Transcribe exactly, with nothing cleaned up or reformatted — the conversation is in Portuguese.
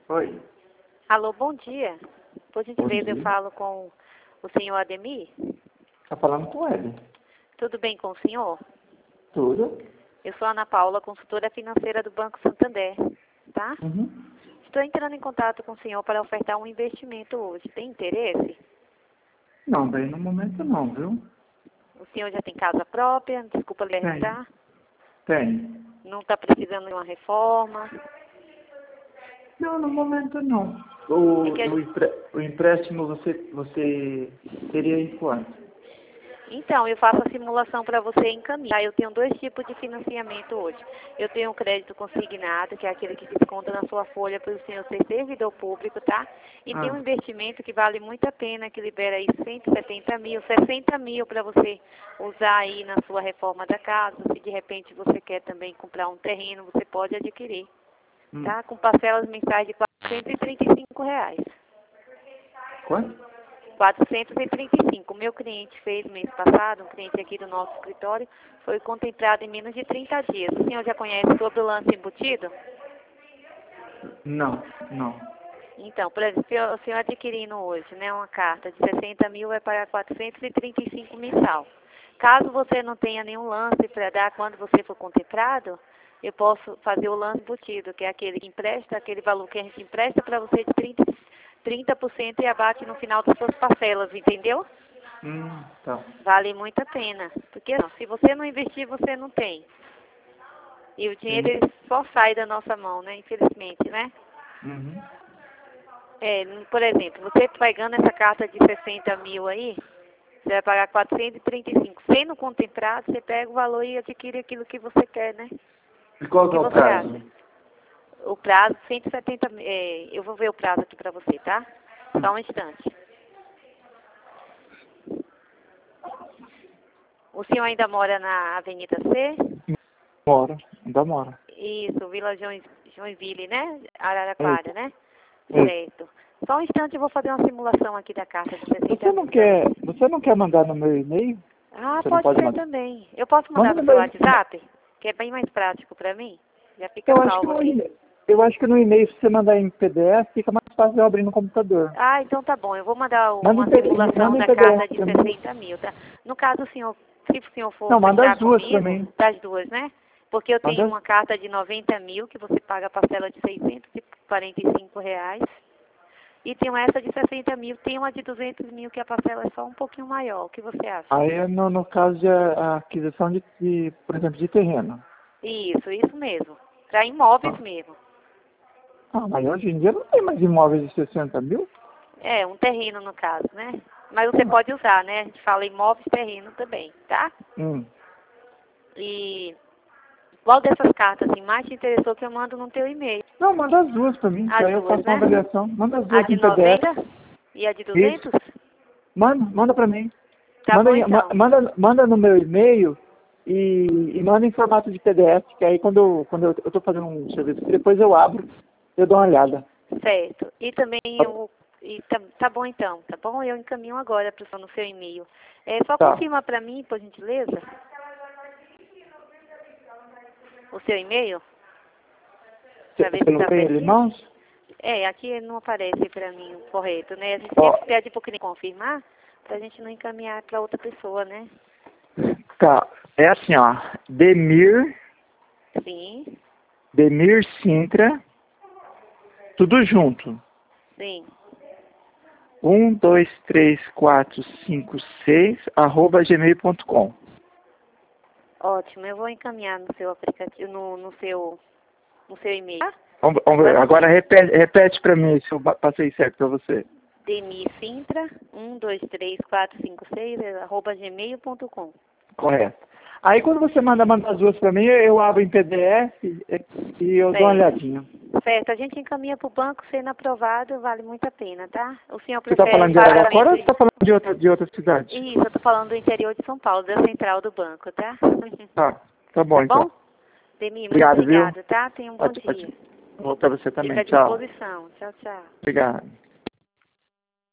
Oi. Alô, bom dia. Por gentileza, Bom eu dia. falo com o senhor Ademir. Tá falando com ele. Tudo bem com o senhor? Tudo? Eu sou Ana Paula, consultora financeira do Banco Santander, tá? Uhum. Estou entrando em contato com o senhor para ofertar um investimento hoje. Tem interesse? Não, bem no momento não, viu? O senhor já tem casa própria? Desculpa lhe Tem. perguntar. Tem. Não está precisando de uma reforma? Não, no momento não. O, É que a o, empre- o empréstimo você, você teria em quanto? Então, eu faço a simulação para você encaminhar. Eu tenho dois tipos de financiamento hoje. Eu tenho o crédito consignado, que é aquele que desconta na sua folha para o senhor ser servidor público, tá? E tem um Ah, investimento que vale muito a pena, que libera aí cento e setenta mil, sessenta mil para você usar aí na sua reforma da casa. Se de repente você quer também comprar um terreno, você pode adquirir, hum. tá? Com parcelas mensais de quatrocentos e trinta e cinco reais. Quanto? quatrocentos e trinta e cinco. O meu cliente fez mês passado, um cliente aqui do nosso escritório, foi contemplado em menos de trinta dias. O senhor já conhece sobre o lance embutido? Não, não. Então, por exemplo, se o senhor adquirindo hoje, né, uma carta de sessenta mil, vai pagar quatrocentos e trinta e cinco mensal. Caso você não tenha nenhum lance para dar quando você for contemplado, eu posso fazer o lance embutido, que é aquele que empresta, aquele valor que a gente empresta para você de trinta, trinta por cento e abate no final das suas parcelas, entendeu? Hum, tá. Vale muito a pena. Porque não, se você não investir, você não tem. E o dinheiro Sim. ele só sai da nossa mão, né? Infelizmente, né? Uhum. É, por exemplo, você pegando essa carta de sessenta mil aí, você vai pagar quatrocentos e trinta e cinco. Sendo contemplado, você pega o valor e adquire aquilo que você quer, né? E qual O que que é o você prazo? acha? O prazo, cento e setenta mil. É, eu vou ver o prazo aqui pra você, tá? Só um instante. O senhor ainda mora na Avenida C? Mora, ainda mora. Isso, Vila Join- Joinville, né? Araraquara, Isso. né? Isso. Certo. Só um instante, eu vou fazer uma simulação aqui da carta de sessenta Você não mil pra quer, você. você não quer mandar no meu e-mail? Ah, Você não pode pode ser mandar? também. Eu posso Manda mandar no no seu meu, WhatsApp? Que é bem mais prático pra mim. Já fica eu acho que salvo no aqui. e-mail, eu acho que no e-mail, se você mandar em P D F, fica mais fácil de eu abrir no computador. Ah, então tá bom. Eu vou mandar Manda uma em, P D F, simulação manda em da P D carta F de pra mim. sessenta mil, tá? No caso, o senhor, se o senhor for Não, manda as fechar duas pra comigo, mim. das duas, né? Porque eu Manda tenho as... uma carta de noventa mil, que você paga a parcela de seiscentos e quarenta e cinco reais. E tem essa de sessenta mil, tem uma de duzentos mil, que a parcela é só um pouquinho maior. O que você acha? Aí é no, no caso de a, a aquisição de, de, por exemplo, de terreno. Isso, isso mesmo. Para imóveis Ah. mesmo. Ah, mas hoje em dia não tem mais imóveis de sessenta mil? É, um terreno no caso, né? Mas você Ah. pode usar, né? A gente fala imóveis, terreno também, tá? Hum. E qual dessas cartas assim, mais te interessou que eu mando no teu e-mail? Não, manda as duas pra mim, que As aí eu duas, faço uma né? avaliação. Manda as A duas de em P D F. noventa e a de Isso. duzentos? Manda, manda pra mim. Tá Manda, bom em- ma- então. manda, manda no meu e-mail e, e manda em formato de P D F, que aí quando eu, quando eu, eu tô fazendo um serviço aqui, depois eu abro, eu dou uma olhada. Certo. E também Tá? eu. E tá, tá bom então, tá bom? Eu encaminho agora pro seu- no seu e-mail. É, só Tá. confirma pra mim, por gentileza, o seu e-mail, pra ver Você se não tá tem ele em certinho. mãos? É, aqui não aparece pra mim o correto, né? A gente Ó, sempre pede pro cliente confirmar, pra gente não encaminhar pra outra pessoa, né? tá. É assim, ó. Demir, Sim, Demir Sintra, tudo junto. sim. Um, dois, três, quatro, cinco, seis, arroba gmail ponto com. Ótimo, eu vou encaminhar no seu aplicativo, no, no seu, no seu e-mail. Tá? Vamos, vamos ver. Agora repete, repete pra mim se eu ba- passei certo pra você. Demi Sintra, um, dois, três, quatro, cinco, seis, arroba gmail ponto com. Correto. Aí quando você manda, manda as duas pra mim, eu abro em P D F e e eu dou uma Certo. olhadinha. Certo, a gente encaminha para o banco, sendo aprovado, vale muito a pena, tá? O senhor Você tá prefere falando de Araraquara ou você pagamento... tá falando de outra, de outra cidade? Isso, eu tô falando do interior de São Paulo, da central do banco, tá? Tá, tá bom Tá então. bom? Demi, muito Obrigado, viu? obrigada, tá? Tenha um bom Pode, dia. pode. Vou pra você Fica também. à Tchau. disposição. Tchau, tchau. Obrigado.